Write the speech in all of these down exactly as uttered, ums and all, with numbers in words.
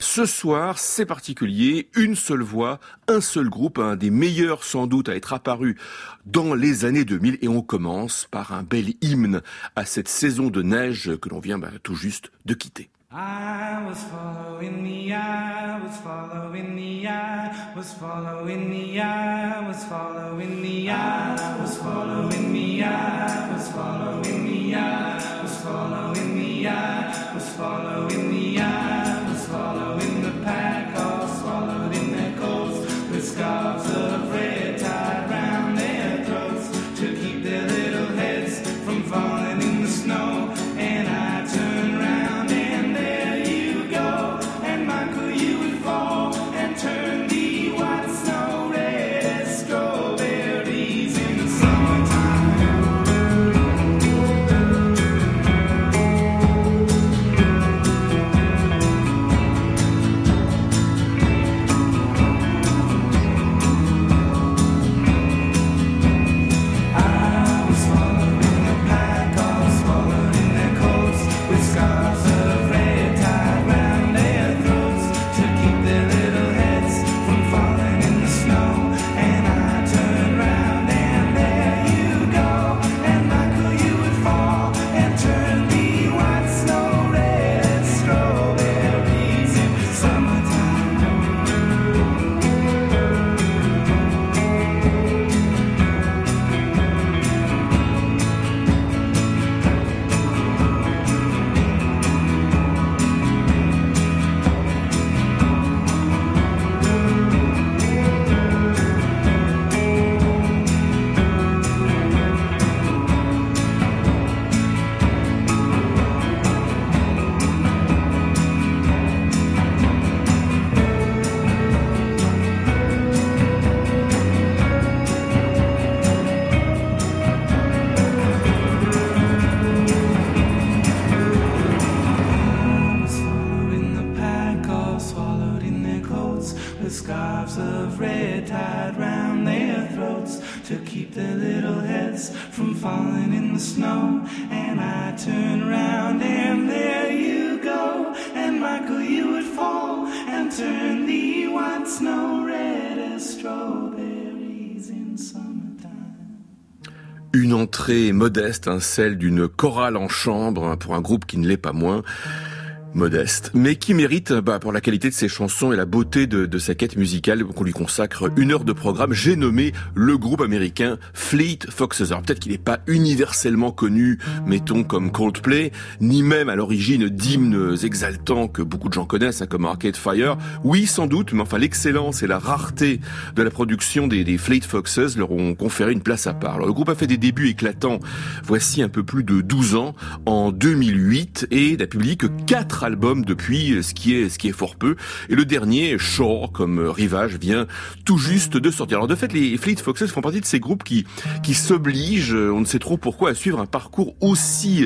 Ce soir, c'est particulier, une seule voix, un seul groupe, un des meilleurs sans doute à être apparu dans les années deux mille, et on commence par un bel hymne à cette saison de neige que l'on vient bah, tout juste de quitter. I was following the eye, was following the eye, was following the eye, was following the eye, was following the eye, was following the eye, was following the eye, was following the eye, was following the pack, all swallowed in their coats, with scarves of red tied round their throats, to keep their little heads from falling in the snow. And I turned round and there you go, and Michael, you would fall and turn the white snow red as strawberries in the summertime. I was following the pack, all swallowed in their coats, with scarves of red tied round their throats, to keep their little heads from falling in the snow. And I turned round and there you go, and Michael, you would fall and turn the white snow red as strawberries in summertime. I was following the pack, all swallowed in their coats, with scarves of red tied round their throats, to keep their little heads from falling in the snow. And I turned round and there you go, and Michael, you would fall and turn the white snow red as strawberries in summertime. Une entrée modeste, hein, celle d'une chorale en chambre, hein, pour un groupe qui ne l'est pas moins modeste, mais qui mérite, bah, pour la qualité de ses chansons et la beauté de, de sa quête musicale, qu'on lui consacre une heure de programme. J'ai nommé le groupe américain Fleet Foxes. Alors peut-être qu'il n'est pas universellement connu, mettons, comme Coldplay, ni même à l'origine d'hymnes exaltants que beaucoup de gens connaissent, hein, comme Arcade Fire. Oui, sans doute, mais enfin l'excellence et la rareté de la production des, des Fleet Foxes leur ont conféré une place à part. Alors le groupe a fait des débuts éclatants, voici un peu plus de douze ans, en deux mille huit, et n'a publié que quatre albums depuis, ce qui est ce qui est fort peu. Et le dernier, Shore, comme Rivage, vient tout juste de sortir. Alors de fait, les Fleet Foxes font partie de ces groupes qui qui s'obligent, on ne sait trop pourquoi, à suivre un parcours aussi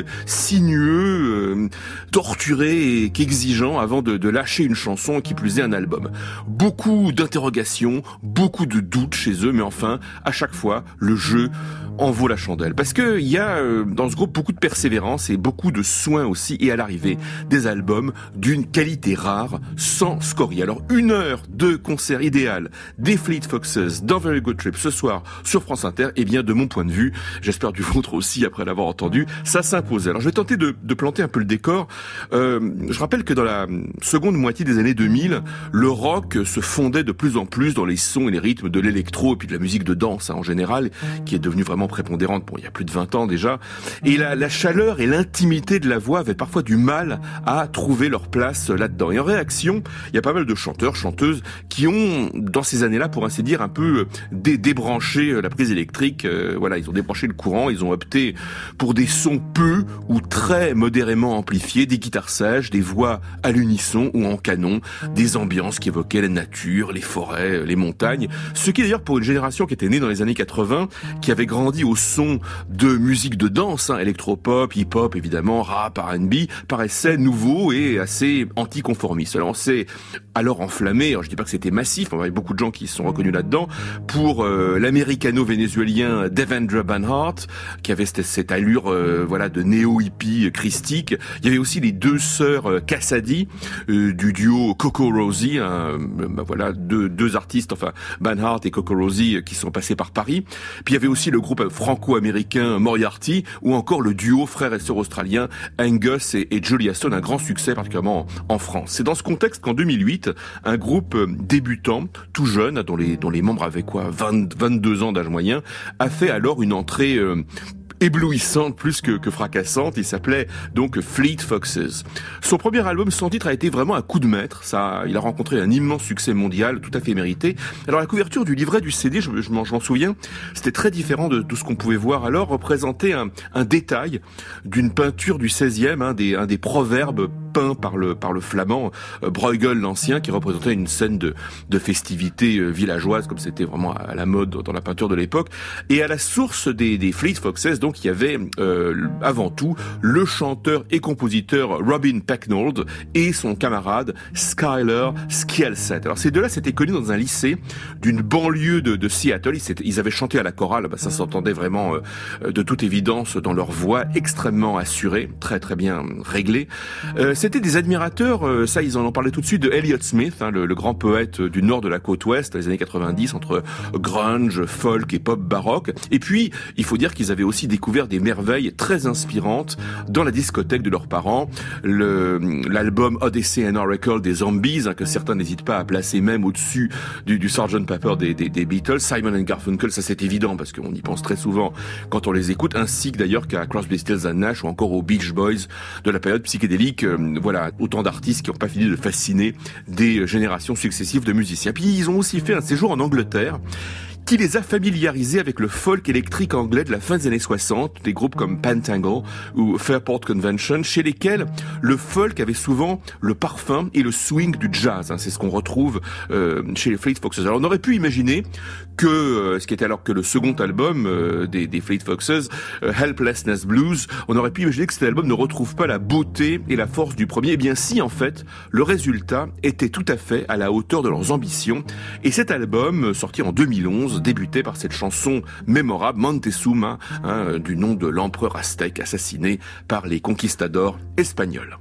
sinueux, euh, torturé et qu'exigeant avant de, de lâcher une chanson, qui plus est un album. Beaucoup d'interrogations, beaucoup de doutes chez eux, mais enfin, à chaque fois, le jeu en vaut la chandelle. Parce que il y a euh, dans ce groupe beaucoup de persévérance et beaucoup de soin aussi, et à l'arrivée, des albums d'une qualité rare, sans scorie. Alors une heure de concert idéal des Fleet Foxes dans Very Good Trip ce soir sur France Inter, et bien de mon point de vue, j'espère du vôtre aussi après l'avoir entendu, ça s'impose. Alors je vais tenter de, de planter un peu le décor. Euh, je rappelle que dans la seconde moitié des années deux mille, le rock se fondait de plus en plus dans les sons et les rythmes de l'électro et puis de la musique de danse, hein, en général, qui est devenue vraiment prépondérante, bon, il y a plus de vingt ans déjà. Et la, la chaleur et l'intimité de la voix avaient parfois du mal à trouver leur place là-dedans. Et en réaction, il y a pas mal de chanteurs, chanteuses qui ont, dans ces années-là, pour ainsi dire, un peu dé- débranché la prise électrique. Euh, voilà, ils ont débranché le courant, ils ont opté pour des sons peu ou très modérément amplifiés, des guitares sages, des voix à l'unisson ou en canon, des ambiances qui évoquaient la nature, les forêts, les montagnes. Ce qui d'ailleurs, pour une génération qui était née dans les années quatre-vingts, qui avait grandi au son de musique de danse, hein, électropop, hip-hop évidemment, rap, R and B, paraissait nouveau, duo est assez anticonformiste. Alors on s'est alors enflammé, alors je dis pas que c'était massif, il y avait beaucoup de gens qui se sont reconnus là-dedans, pour euh, l'américano-vénézuélien Devendra Banhart, qui avait cette, cette allure euh, voilà de néo-hippie christique. Il y avait aussi les deux sœurs euh, Cassady euh, du duo Coco Rosie, hein, bah, voilà deux, deux artistes, enfin Banhart et Coco Rosie, euh, qui sont passés par Paris. Puis il y avait aussi le groupe franco-américain Moriarty, ou encore le duo frère et sœur australien Angus et, et Julia Stone, un grand succès particulièrement en, en France. C'est dans ce contexte qu'en deux mille huit, un groupe débutant, tout jeune, dont les, dont les membres avaient quoi, vingt, vingt-deux ans d'âge moyen, a fait alors une entrée euh, éblouissante plus que, que fracassante. Il s'appelait donc Fleet Foxes. Son premier album sans titre a été vraiment un coup de maître. Ça, il a rencontré un immense succès mondial, tout à fait mérité. Alors la couverture du livret du C D, je, je m'en, je m'en souviens, c'était très différent de tout ce qu'on pouvait voir alors, représentait un, un détail d'une peinture du seizième, un des, un des proverbes peint par le par le flamand euh, Bruegel l'Ancien, qui représentait une scène de de festivité euh, villageoise, comme c'était vraiment à la mode dans la peinture de l'époque. Et à la source des des Fleet Foxes, donc il y avait euh, avant tout le chanteur et compositeur Robin Pecknold et son camarade Skyler Skjelset. Alors ces deux-là s'étaient connus dans un lycée d'une banlieue de, de Seattle. Ils, ils avaient chanté à la chorale, bah, ça s'entendait vraiment euh, de toute évidence dans leur voix extrêmement assurée, très très bien réglée. Euh, C'était des admirateurs, euh, ça ils en ont parlé tout de suite, de Elliott Smith, hein, le, le grand poète du nord de la côte ouest, dans les années quatre-vingt-dix, entre grunge, folk et pop baroque. Et puis, il faut dire qu'ils avaient aussi découvert des merveilles très inspirantes dans la discothèque de leurs parents. Le, l'album Odyssey and Oracle des Zombies, hein, que certains n'hésitent pas à placer même au-dessus du, du sergeant Pepper des, des, des Beatles. Simon and Garfunkel, ça c'est évident, parce qu'on y pense très souvent quand on les écoute, ainsi que d'ailleurs qu'à Crosby, Stills and Nash, ou encore aux Beach Boys de la période psychédélique. Euh, Voilà, autant d'artistes qui n'ont pas fini de fasciner des générations successives de musiciens. Puis ils ont aussi fait un séjour en Angleterre, qui les a familiarisés avec le folk électrique anglais de la fin des années soixante, des groupes comme Pentangle ou Fairport Convention, chez lesquels le folk avait souvent le parfum et le swing du jazz. C'est ce qu'on retrouve euh, chez les Fleet Foxes. Alors on aurait pu imaginer que, euh, ce qui était alors que le second album euh, des, des Fleet Foxes, euh, Helplessness Blues, on aurait pu imaginer que cet album ne retrouve pas la beauté et la force du premier. Eh bien si, en fait, le résultat était tout à fait à la hauteur de leurs ambitions. Et cet album, sorti en deux mille onze, débutait par cette chanson mémorable, Montezuma, hein, du nom de l'empereur aztèque assassiné par les conquistadors espagnols.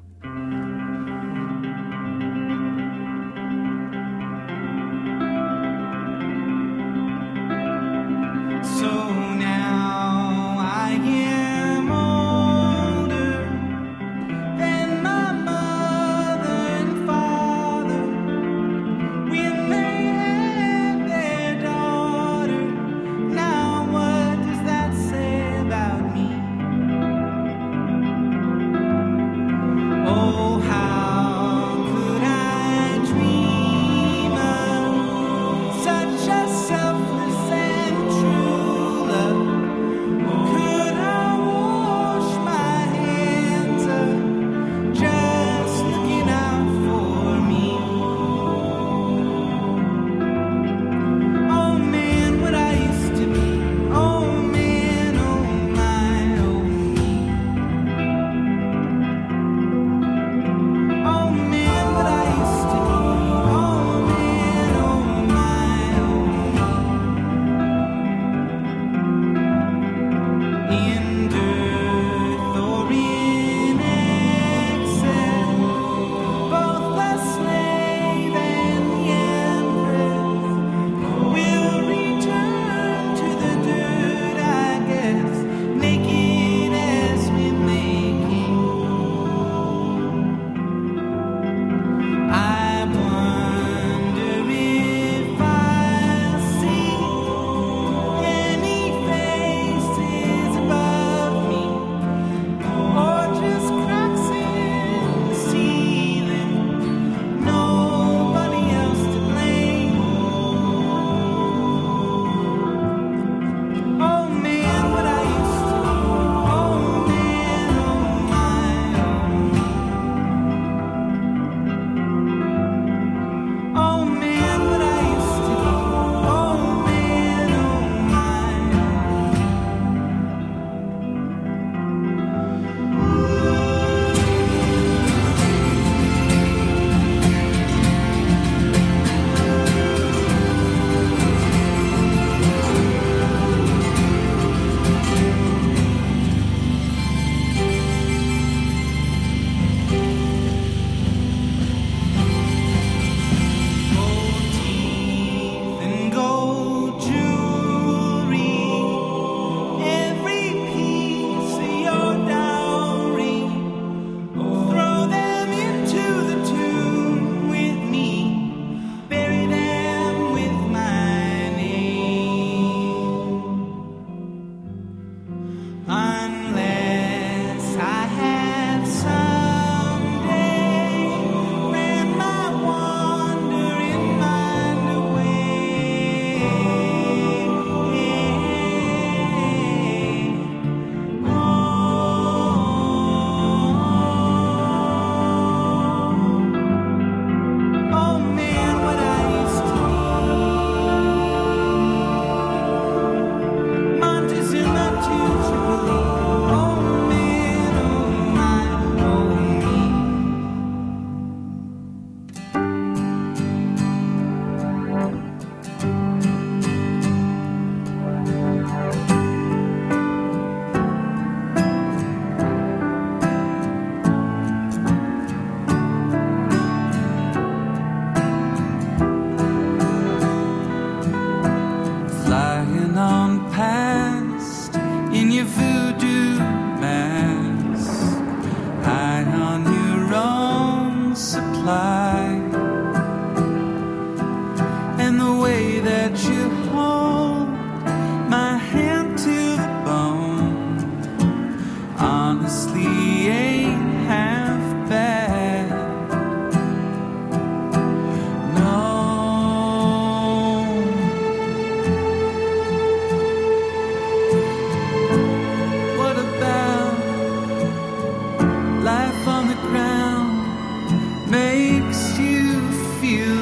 Oh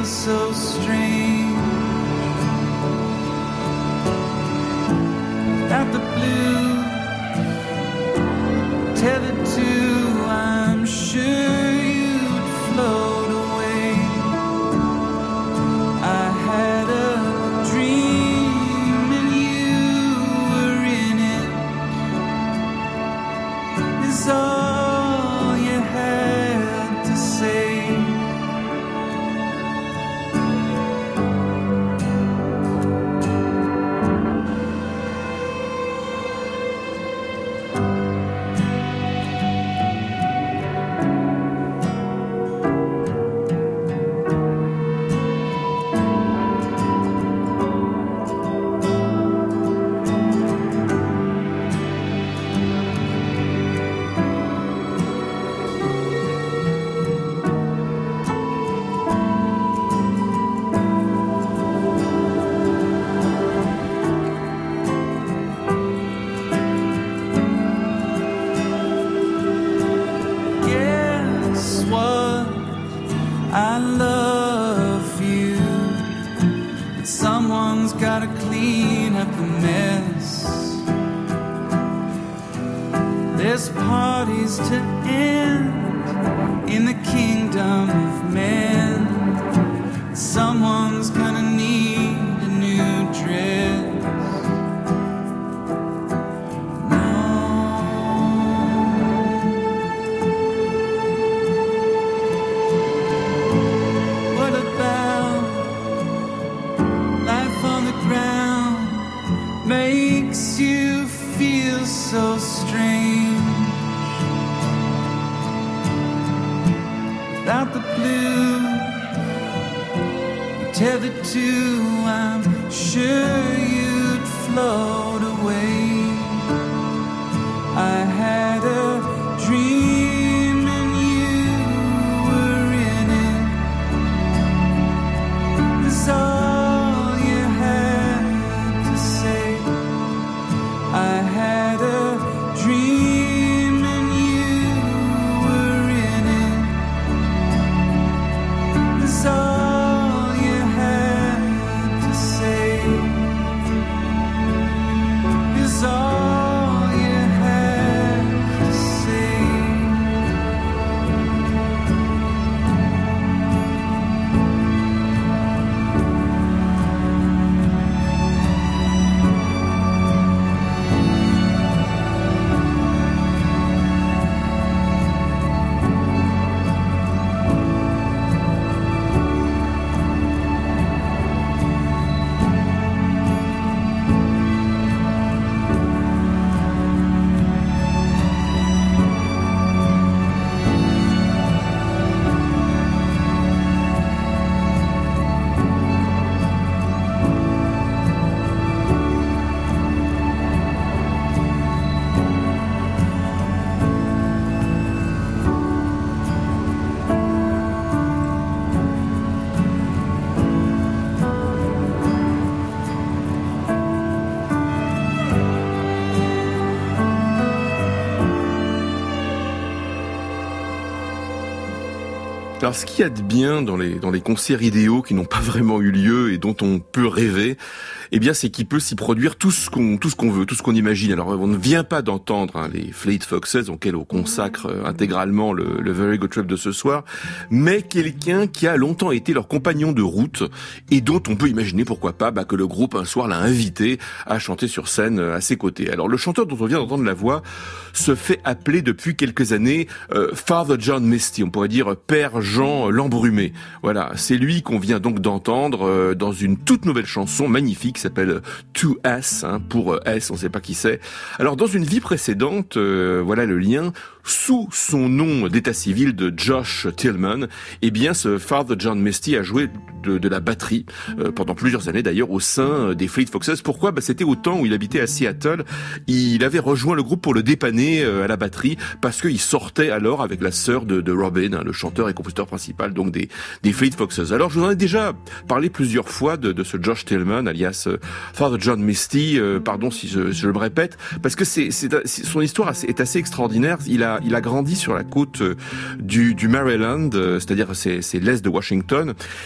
feel so strange without the blue tethered to, I'm sure you'd float away. I had a dream and you were in it. Is all you had to say. Alors, ce qu'il y a de bien dans les, dans les concerts idéaux qui n'ont pas vraiment eu lieu et dont on peut rêver, eh bien, c'est qu'il peut s'y produire tout ce qu'on, tout ce qu'on veut, tout ce qu'on imagine. Alors, on ne vient pas d'entendre hein, les Fleet Foxes, auxquels on consacre euh, intégralement le, le Very Good Trip de ce soir, mais quelqu'un qui a longtemps été leur compagnon de route et dont on peut imaginer, pourquoi pas, bah, que le groupe un soir l'a invité à chanter sur scène à ses côtés. Alors, le chanteur dont on vient d'entendre la voix se fait appeler depuis quelques années euh, Father John Misty, on pourrait dire Père Jean l'Embrumé. Voilà, c'est lui qu'on vient donc d'entendre euh, dans une toute nouvelle chanson magnifique qui s'appelle To S, hein, pour S, on ne sait pas qui c'est. Alors dans une vie précédente, euh, voilà le lien, sous son nom d'état civil de Josh Tillman, eh bien ce Father John Misty a joué de, de la batterie euh, pendant plusieurs années d'ailleurs au sein des Fleet Foxes. Pourquoi ? Bah, c'était au temps où il habitait à Seattle. Il avait rejoint le groupe pour le dépanner euh, à la batterie parce qu'il sortait alors avec la sœur de, de Robin, hein, le chanteur et compositeur principal donc des, des Fleet Foxes. Alors je vous en ai déjà parlé plusieurs fois de, de ce Josh Tillman alias euh, Father John Misty, euh, pardon si je, je me répète, parce que c'est, c'est, c'est son histoire assez, est assez extraordinaire. Il a il a grandi sur la côte du, du Maryland, c'est-à-dire c'est, c'est l'est de Washington, et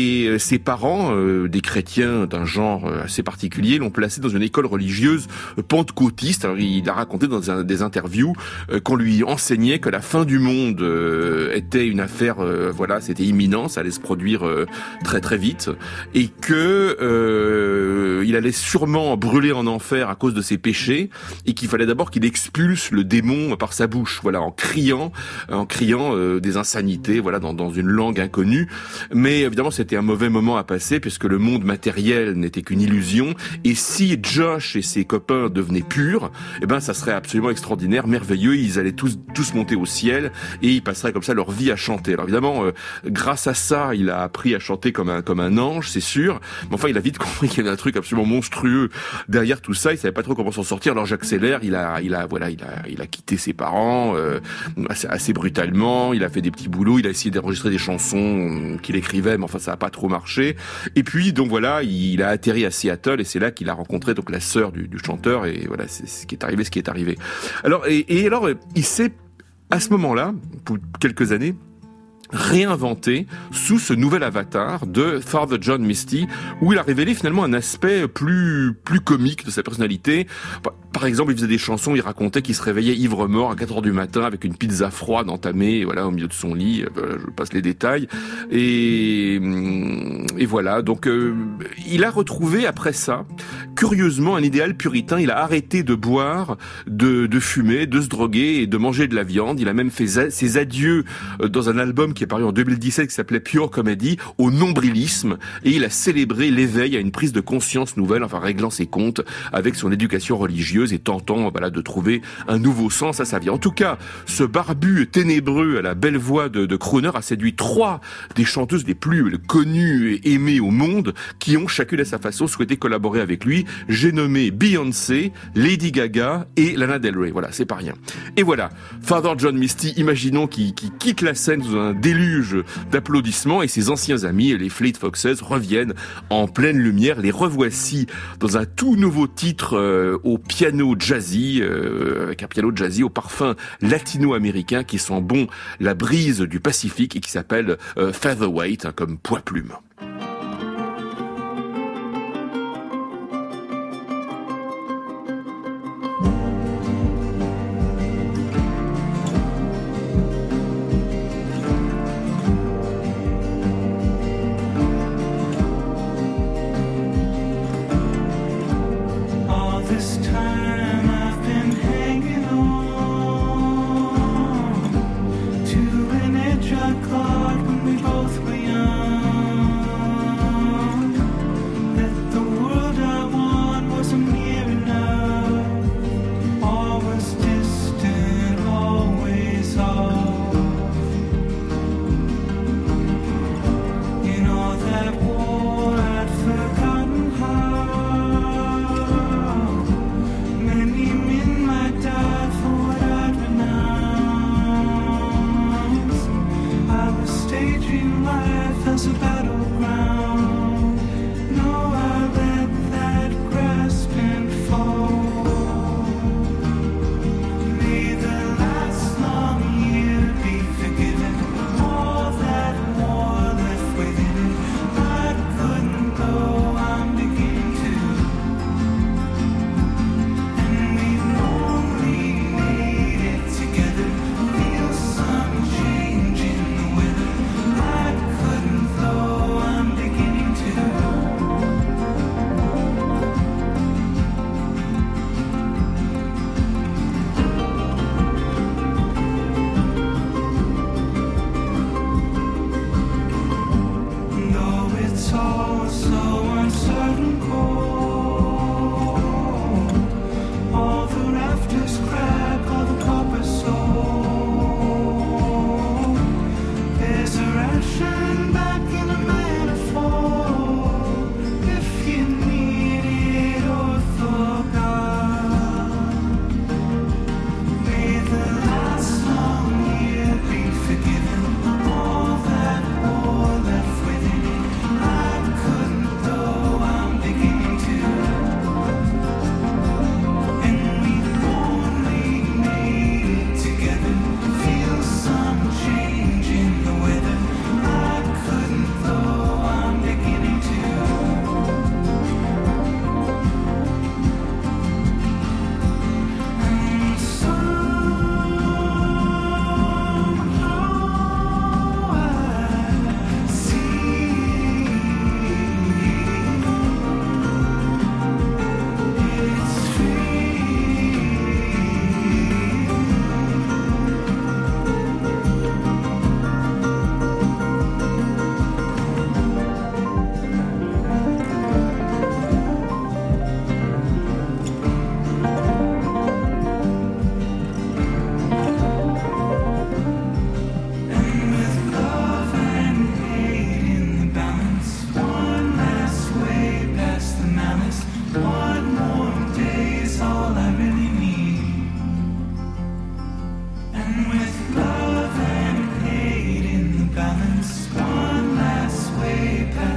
et ses parents, euh, des chrétiens d'un genre assez particulier, l'ont placé dans une école religieuse pentecôtiste. Alors, il a raconté dans un, des interviews euh, qu'on lui enseignait que la fin du monde euh, était une affaire, euh, voilà, c'était imminent, ça allait se produire euh, très très vite, et que euh, il allait sûrement brûler en enfer à cause de ses péchés, et qu'il fallait d'abord qu'il expulse le démon par sa bouche, voilà, en criant, en criant euh, des insanités, voilà, dans, dans une langue inconnue. Mais évidemment, c'était un mauvais moment à passer, puisque le monde matériel n'était qu'une illusion, et si Josh et ses copains devenaient purs, eh ben, ça serait absolument extraordinaire, merveilleux, ils allaient tous, tous monter au ciel, et ils passeraient comme ça leur vie à chanter. Alors évidemment, euh, grâce à ça, il a appris à chanter comme un, comme un ange, c'est sûr, mais enfin, il a vite compris qu'il y avait un truc absolument monstrueux derrière tout ça, il savait pas trop comment s'en sortir. Alors j'accélère, il a, il a, voilà, il a, il a quitté ses parents euh, assez, assez brutalement, il a fait des petits boulots, il a essayé d'enregistrer des chansons qu'il écrivait, mais enfin ça a pas trop marché. Et puis donc voilà, il a atterri à Seattle, et c'est là qu'il a rencontré donc la sœur du, du chanteur, et voilà, c'est ce qui est arrivé, ce qui est arrivé. Alors et, et alors il s'est à ce moment-là, pour quelques années, réinventé sous ce nouvel avatar de Father John Misty, où il a révélé finalement un aspect plus plus comique de sa personnalité. Par exemple, il faisait des chansons, il racontait qu'il se réveillait ivre-mort à quatre heures du matin avec une pizza froide entamée, voilà, au milieu de son lit. Voilà, je passe les détails. Et, et voilà. Donc, euh, il a retrouvé après ça, curieusement, un idéal puritain. Il a arrêté de boire, de, de fumer, de se droguer et de manger de la viande. Il a même fait za- ses adieux dans un album qui est paru en deux mille dix-sept qui s'appelait Pure Comedy, au nombrilisme. Et il a célébré l'éveil à une prise de conscience nouvelle, enfin réglant ses comptes avec son éducation religieuse et tentant, voilà, de trouver un nouveau sens à sa vie. En tout cas, ce barbu ténébreux à la belle voix de, de crooner a séduit trois des chanteuses les plus connues et aimées au monde, qui ont chacune à sa façon souhaité collaborer avec lui. J'ai nommé Beyoncé, Lady Gaga et Lana Del Rey. Voilà, c'est pas rien. Et voilà, Father John Misty, imaginons qu'il, qu'il quitte la scène sous un déluge d'applaudissements, et ses anciens amis, les Fleet Foxes, reviennent en pleine lumière. Les revoici dans un tout nouveau titre euh, au piano jazzy, euh, avec un piano jazzy au parfum latino-américain qui sent bon la brise du Pacifique et qui s'appelle euh, Featherweight, hein, comme poids-plume.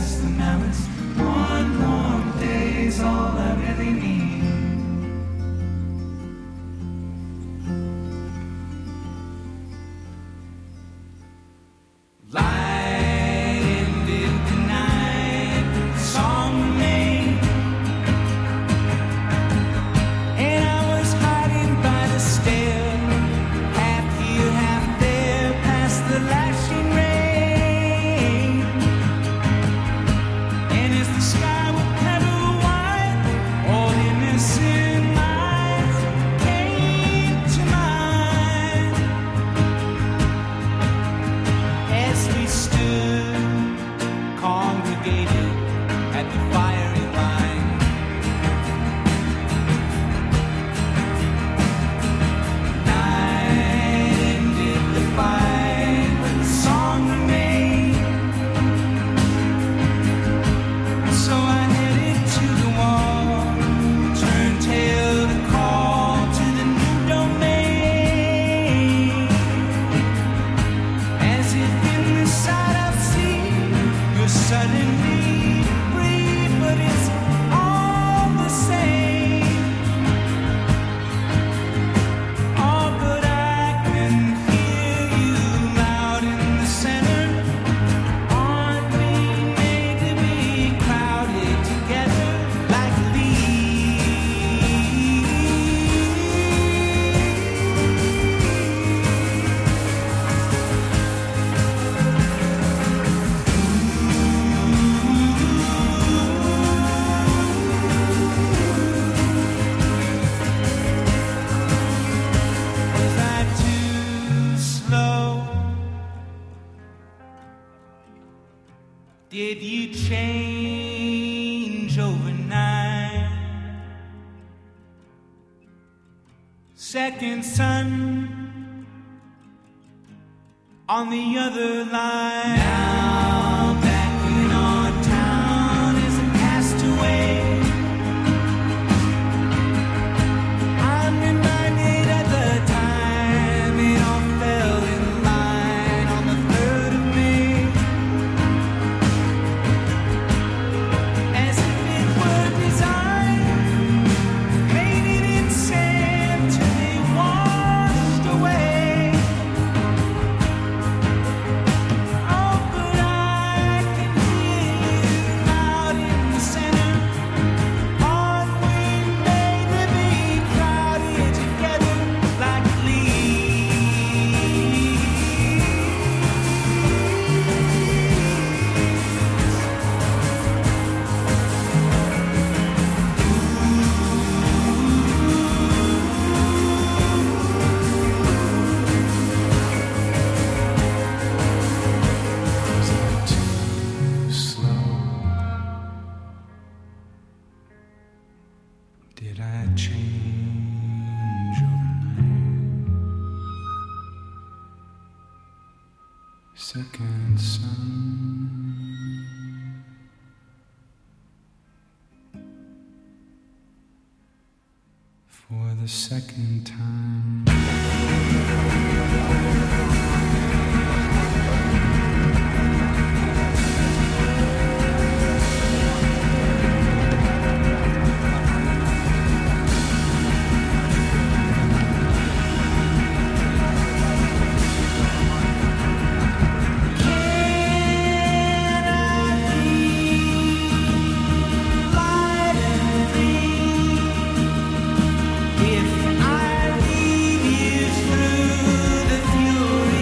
past the malice. One warm day's all I really need. Did you change overnight? Second son on the other line. Now back in our town as a castaway. I'm reminded of the time it all fell in line on the third of May. As if it were designed, made it in sand till they washed away. Oh, but I can hear you out in the center. Aren't we made to be crowded together like too slow? Did I change overnight? Second son for the second time. Can I be light and free if I lead you through the fury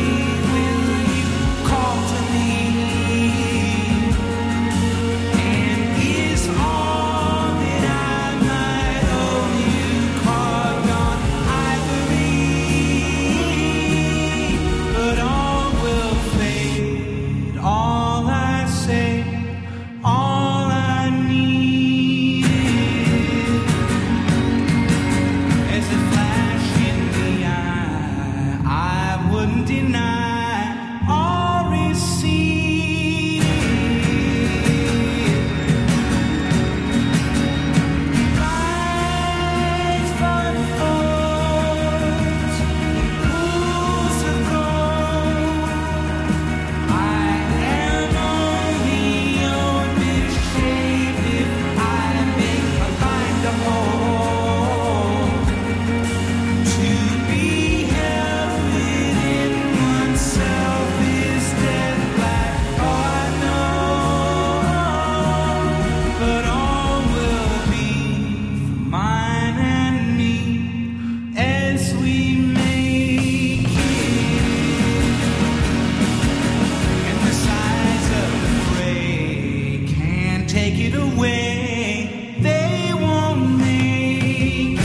take it away, they won't make it.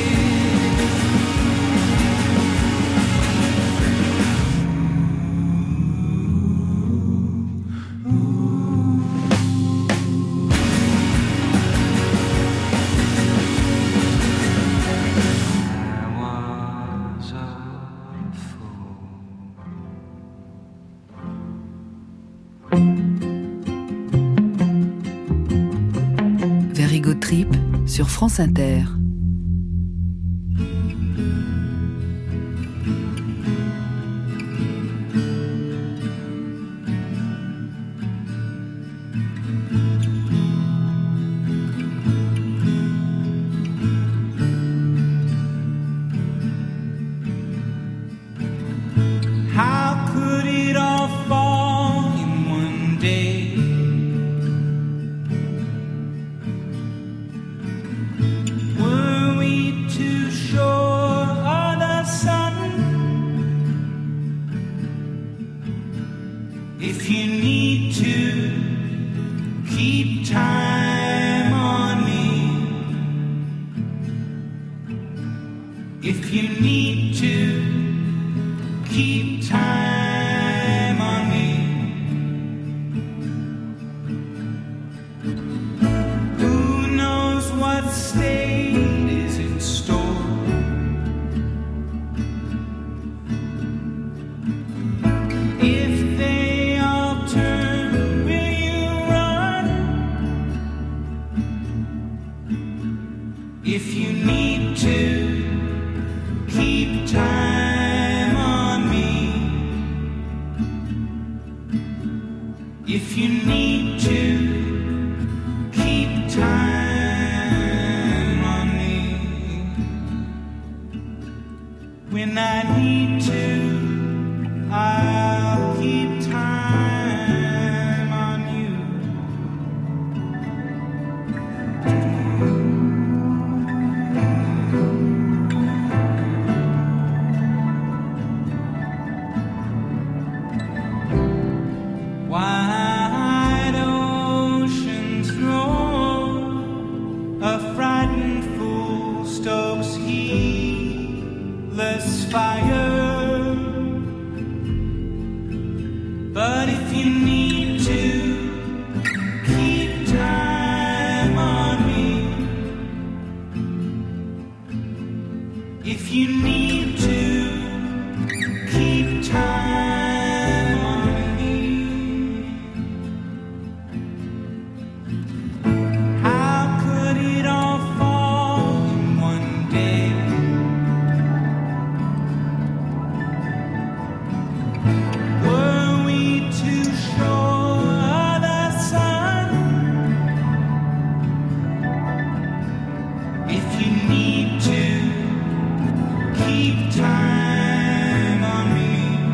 Verigo Trip sur France Inter. How could it all fall in one day? Were we too sure of the sun? If you need to keep time on me, if you need to keep time on me, who knows what state is in store? If they all turn, will you run? If you need to keep time on me, if you need to keep time on me, when I need to, I'll keep time on you. Wide oceans roar, a frightened fool stokes heedless fire. But if you need to keep time on me, if you need to keep time on me, how could it all fall in one day? Were we too sure of the sun? If you need to keep time on me,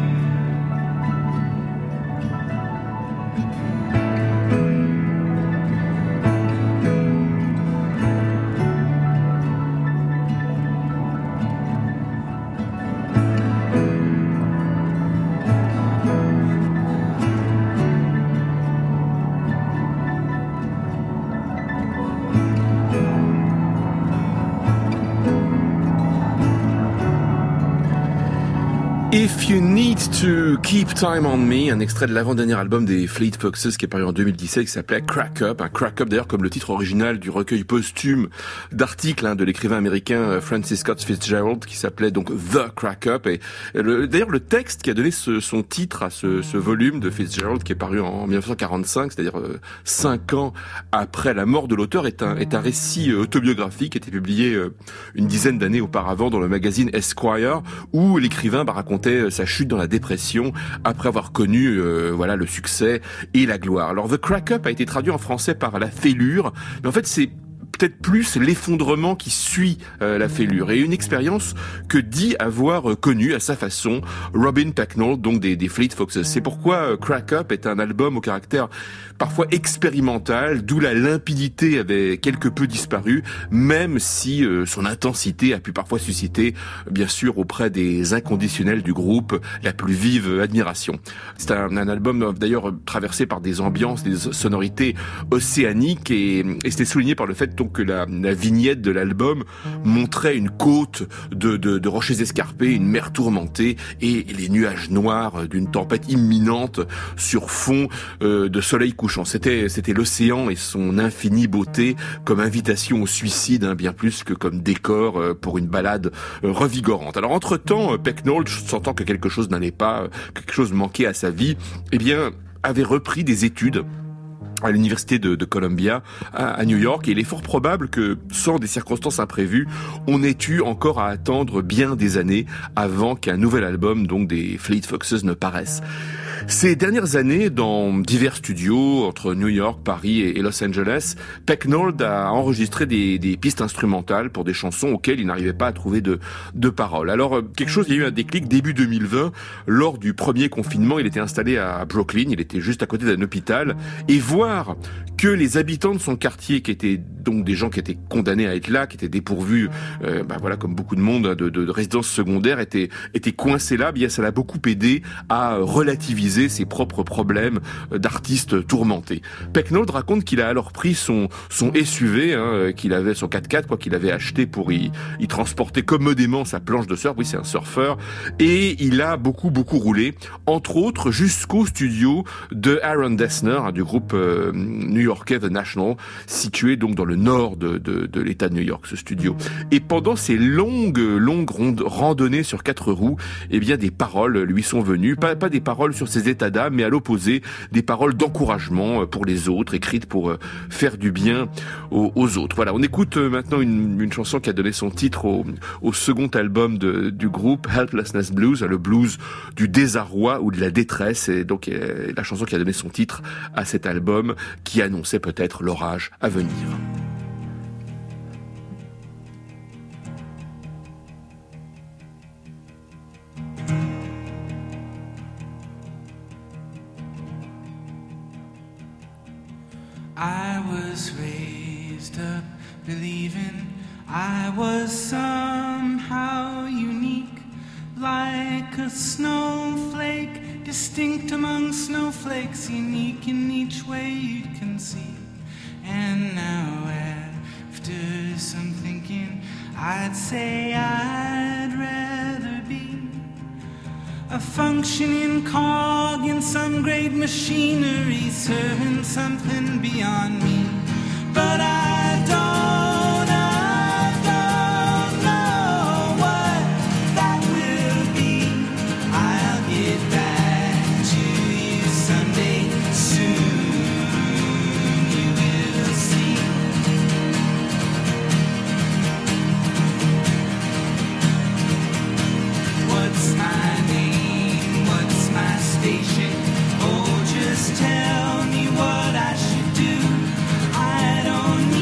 If You Need to Keep Time on Me, un extrait de l'avant-dernier album des Fleet Foxes qui est paru en deux mille dix-sept, qui s'appelait Crack Up. Un Crack Up d'ailleurs comme le titre original du recueil posthume d'articles hein, de l'écrivain américain Francis Scott Fitzgerald qui s'appelait donc The Crack Up. Et le, d'ailleurs le texte qui a donné ce, son titre à ce, ce volume de Fitzgerald qui est paru en dix-neuf cent quarante-cinq, c'est-à-dire euh, cinq ans après la mort de l'auteur, est un, est un récit autobiographique qui a été publié euh, une dizaine d'années auparavant dans le magazine Esquire, où l'écrivain bah, racontait sa chute dans la dépression après avoir connu euh, voilà le succès et la gloire. Alors The Crack Up a été traduit en français par La Fêlure, mais en fait c'est peut-être plus l'effondrement qui suit euh, la fêlure. Et une expérience que dit avoir euh, connue à sa façon Robin Pecknold, donc des, des Fleet Foxes. C'est pourquoi euh, Crack Up est un album au caractère parfois expérimental, d'où la limpidité avait quelque peu disparu, même si euh, son intensité a pu parfois susciter, bien sûr, auprès des inconditionnels du groupe, la plus vive admiration. C'est un, un album d'ailleurs traversé par des ambiances, des sonorités océaniques, et, et c'était souligné par le fait donc que la, la vignette de l'album montrait une côte de, de, de rochers escarpés, une mer tourmentée et les nuages noirs d'une tempête imminente sur fond euh, de soleil couchant. C'était, c'était l'océan et son infinie beauté comme invitation au suicide, hein, bien plus que comme décor euh, pour une balade euh, revigorante. Alors entre-temps, euh, Pecknold, sentant que quelque chose n'allait pas, euh, quelque chose manquait à sa vie, eh bien, avait repris des études à l'université de, de Columbia à, à New York, et il est fort probable que, sans des circonstances imprévues, on ait eu encore à attendre bien des années avant qu'un nouvel album, donc des Fleet Foxes, ne paraisse. Ces dernières années, dans divers studios entre New York, Paris et Los Angeles, Pecknold a enregistré des, des pistes instrumentales pour des chansons auxquelles il n'arrivait pas à trouver de, de paroles. Alors, quelque chose, il y a eu un déclic début deux mille vingt. Lors du premier confinement, il était installé à Brooklyn, il était juste à côté d'un hôpital, et voir que les habitants de son quartier, qui étaient donc des gens qui étaient condamnés à être là, qui étaient dépourvus, euh, bah voilà, comme beaucoup de monde, de, de, de résidences secondaires, étaient, étaient coincés là, bien ça l'a beaucoup aidé à relativiser ses propres problèmes d'artiste tourmenté. Pecknold raconte qu'il a alors pris son son S U V, hein, qu'il avait, son quatre-quatre, quoi, qu'il avait acheté pour y, y transporter commodément sa planche de surf. Oui, c'est un surfeur, et il a beaucoup beaucoup roulé, entre autres jusqu'au studio de Aaron Dessner, hein, du groupe euh, new-yorkais The National, situé donc dans le nord de, de, de l'État de New York, ce studio. Et pendant ces longues longues randonnées sur quatre roues, eh bien des paroles lui sont venues, pas pas des paroles sur ses états d'âme, mais à l'opposé, des paroles d'encouragement pour les autres, écrites pour faire du bien aux, aux autres. Voilà, on écoute maintenant une, une chanson qui a donné son titre au, au second album de, du groupe, Helplessness Blues, le blues du désarroi ou de la détresse, et donc la chanson qui a donné son titre à cet album, qui annonçait peut-être l'orage à venir. I was raised up believing I was somehow unique, like a snowflake, distinct among snowflakes, unique in each way you can see. And now after some thinking, I'd say I'd rather be a functioning cog in some great machinery, serving something beyond me. But I don't, I don't know what that will be. I'll get back to you someday soon, you will see. What's my name? What's my station? Oh, just tell me what I should do. I don't know.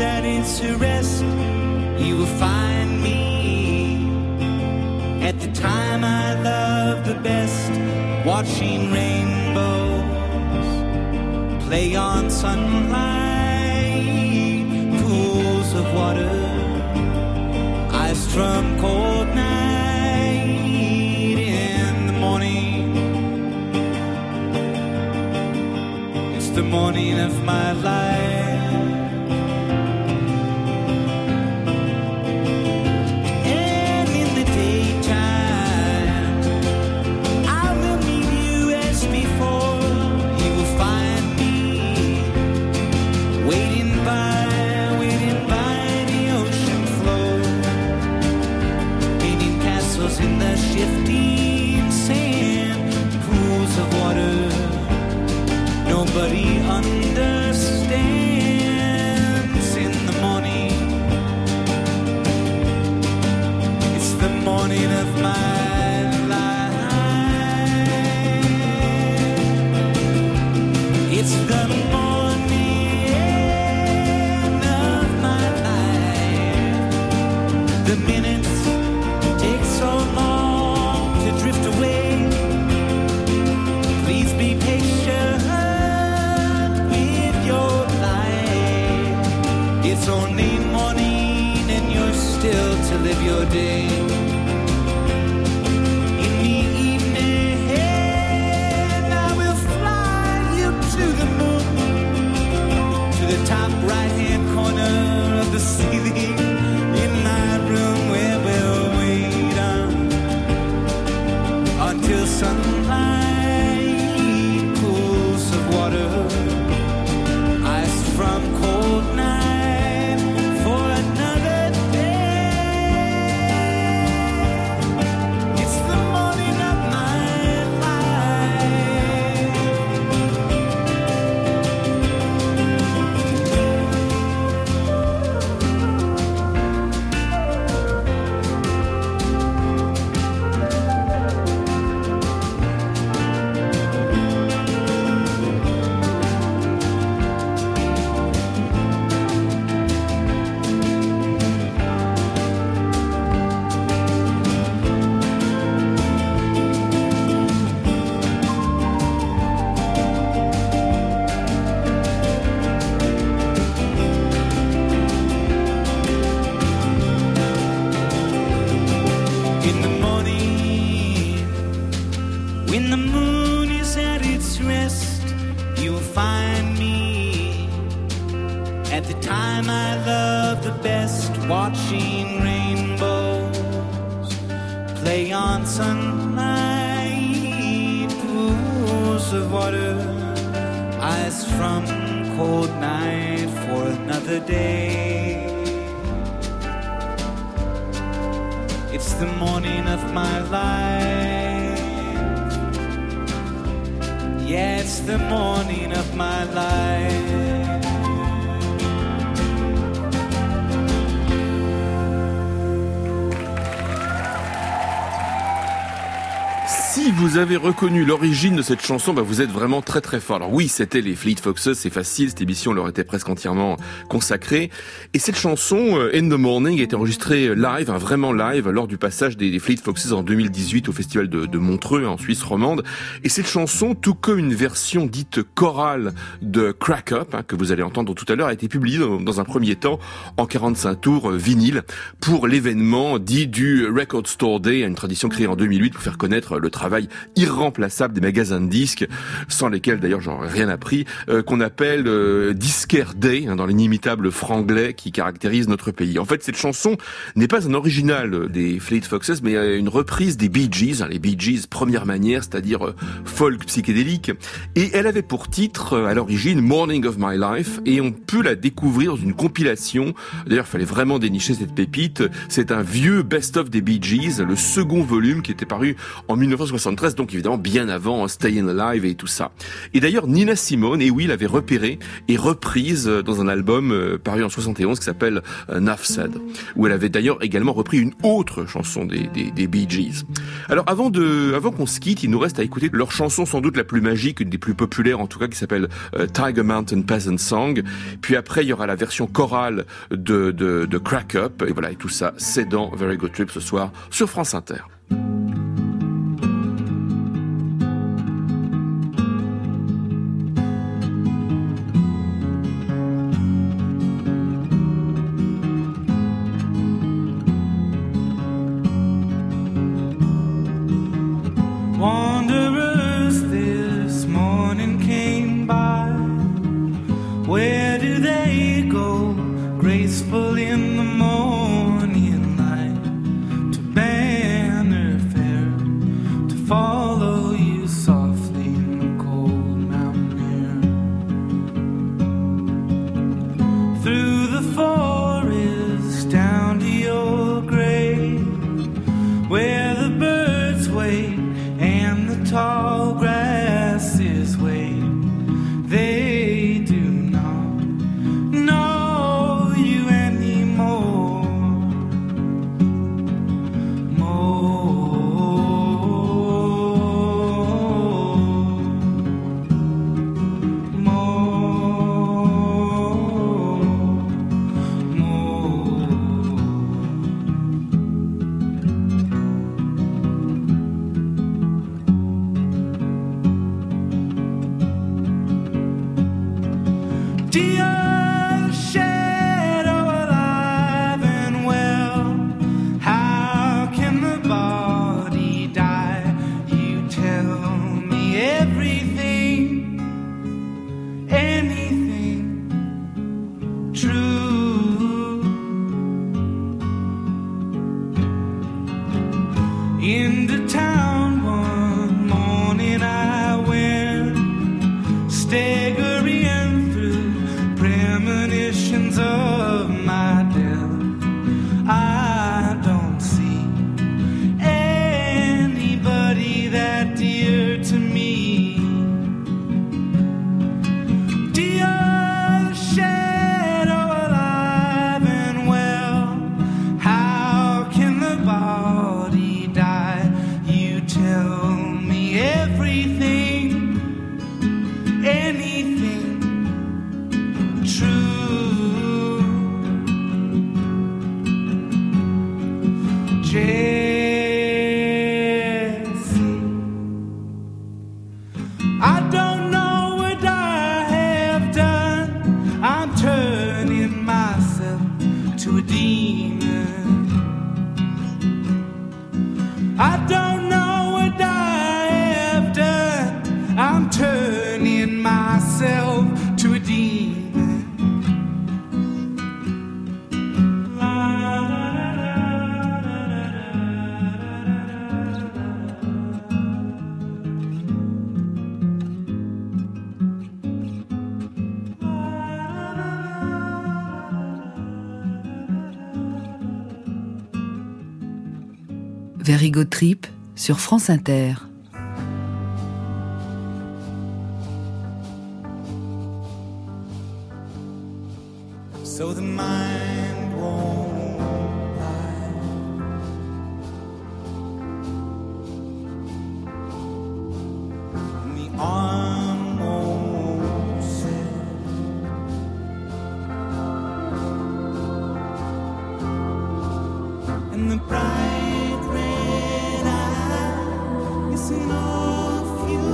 at its rest, you will find me at the time I love the best, watching rainbows play on sunlight, pools of water, ice from cold night in the morning. It's the morning of my life. In the shifting sand, pools of water, nobody understands. In the morning, it's the morning of my life. It's the morning of my life. The minutes take so long to drift away. Please be patient with your life. It's only morning and you're still to live your day. In the evening I will fly you to the moon, to the top right hand corner of the ceiling in my room where we'll wait until sunlight, pools of water, ice from cold night for another day. It's the morning of my watching rainbows play on sunlight, pools of water, ice from cold night for another day. It's the morning of my life. Yeah, it's the morning of my life. Si vous avez reconnu l'origine de cette chanson, bah vous êtes vraiment très très fort. Alors oui, c'était les Fleet Foxes, c'est facile, cette émission leur était presque entièrement consacrée. Et cette chanson, In the Morning, a été enregistrée live, hein, vraiment live, lors du passage des, des Fleet Foxes en deux mille dix-huit au festival de, de Montreux, en Suisse romande. Et cette chanson, tout comme une version dite chorale de Crack Up, hein, que vous allez entendre tout à l'heure, a été publiée dans, dans un premier temps en quarante-cinq tours euh, vinyle pour l'événement dit du Record Store Day, une tradition créée en deux mille huit pour faire connaître le travail irremplaçable des magasins de disques, sans lesquels d'ailleurs j'en ai rien appris, euh, qu'on appelle euh, Disquaire Day, hein, dans l'inimitable franglais qui caractérise notre pays. En fait, cette chanson n'est pas un original des Fleet Foxes, mais une reprise des Bee Gees, hein, les Bee Gees première manière, c'est-à-dire euh, folk psychédélique, et elle avait pour titre euh, à l'origine Morning of My Life, et on peut la découvrir dans une compilation. D'ailleurs, il fallait vraiment dénicher cette pépite. C'est un vieux best-of des Bee Gees, le second volume qui était paru en mille neuf cent soixante-dix soixante-treize, donc évidemment bien avant Stayin' Alive et tout ça. Et d'ailleurs, Nina Simone, et oui, l'avait repérée et reprise dans un album euh, paru en soixante et onze qui s'appelle euh, Nuff Said, où elle avait d'ailleurs également repris une autre chanson des, des, des Bee Gees. Alors avant de, avant qu'on se quitte, il nous reste à écouter leur chanson sans doute la plus magique, une des plus populaires en tout cas, qui s'appelle euh, Tiger Mountain Peasant Song. Puis après, il y aura la version chorale de, de, de Crack Up. Et voilà, et tout ça, c'est dans Very Good Trip ce soir sur France Inter. Wanderers this morning came by. Where do they go? Graceful in the morning light, to Banner Fair, to follow you softly in the cold mountain air. Through the forest down to your grave, where the birds wait and the tall grasses wave. They do not know you anymore. More, more, more. Dear shadow alive and well, how can the body die? You tell me everything, anything true. Into town one morning I went, staggering through premonitions of my death. I don't see anybody that dear to me. Dear shadow alive and well, how can the body die? You tell me everything, anything true. Jessie, I don't know what I have done. I'm turning myself to a demon. I don't know what I have done. I'm turning myself to a demon. Very Good Trip sur France Inter. So the mind won't lie, and the arm won't set, and the bright red eye missing off you.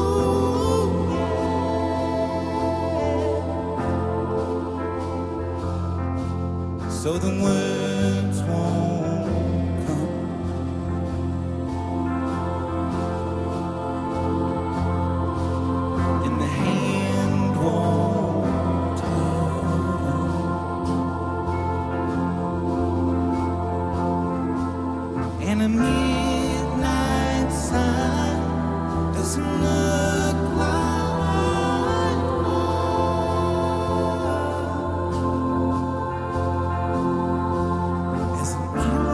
So the words won't come, and the hand won't touch, and a midnight sun doesn't look like love. As an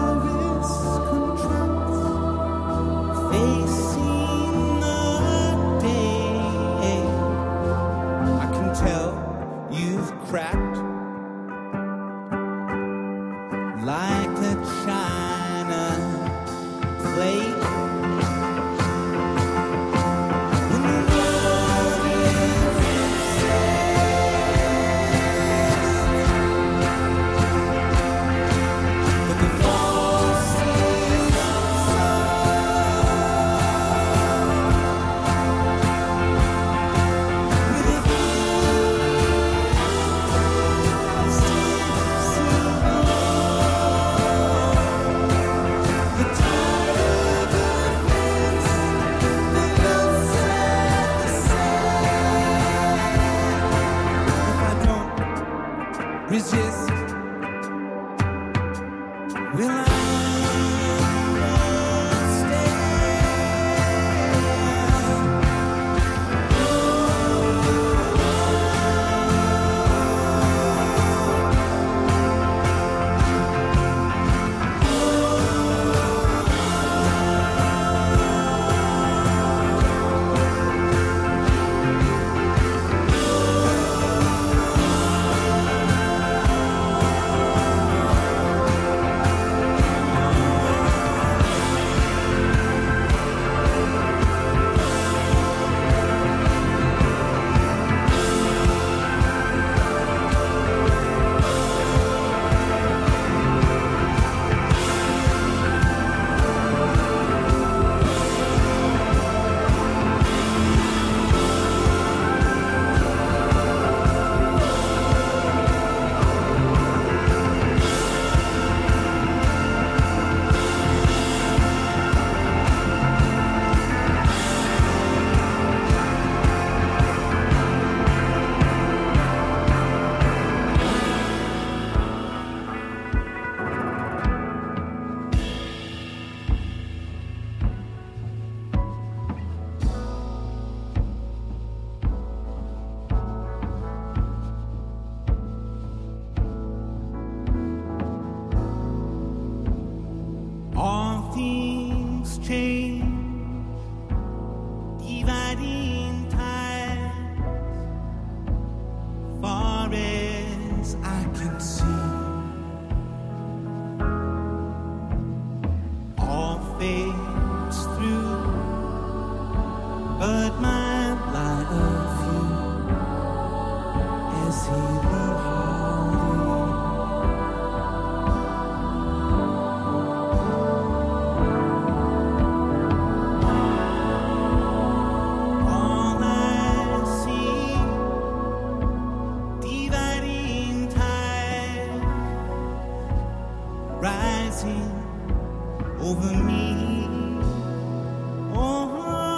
like a china plate. Resist. Will I stay? All things change, dividing tides, far as I can see. All fades through, but my light of you as he leaves. Over me, oh,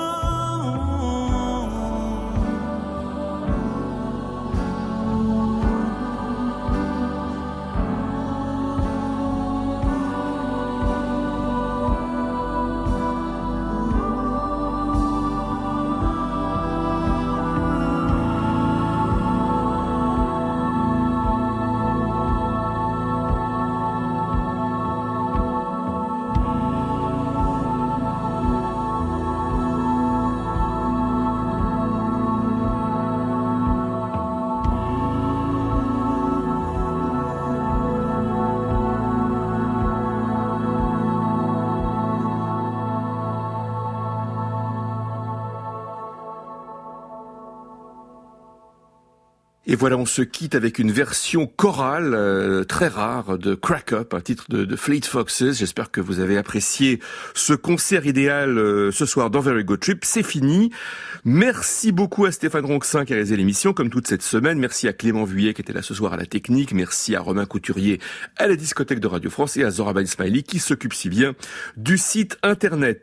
Et voilà, on se quitte avec une version chorale euh, très rare de Crack Up, un titre de, de Fleet Foxes. J'espère que vous avez apprécié ce concert idéal euh, ce soir dans Very Good Trip. C'est fini. Merci beaucoup à Stéphane Ronxin qui a réalisé l'émission, comme toute cette semaine. Merci à Clément Vuillet qui était là ce soir à la technique. Merci à Romain Couturier à la discothèque de Radio France et à Zora Ben Smiley qui s'occupe si bien du site internet.